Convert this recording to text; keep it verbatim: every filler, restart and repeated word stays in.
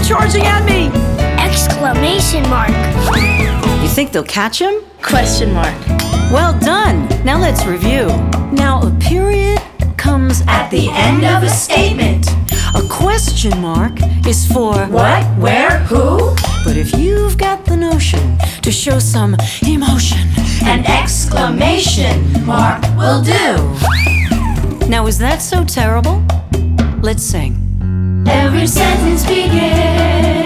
charging at me! Exclamation mark. You think they'll catch him? Question mark. Well done. Now let's review. Now a period comes At the end of a statement. A question mark is for What, where, who? But if you've got the notion to show some emotion, An exclamation mark will do. now is that so terrible? Let's sing. Every sentence begins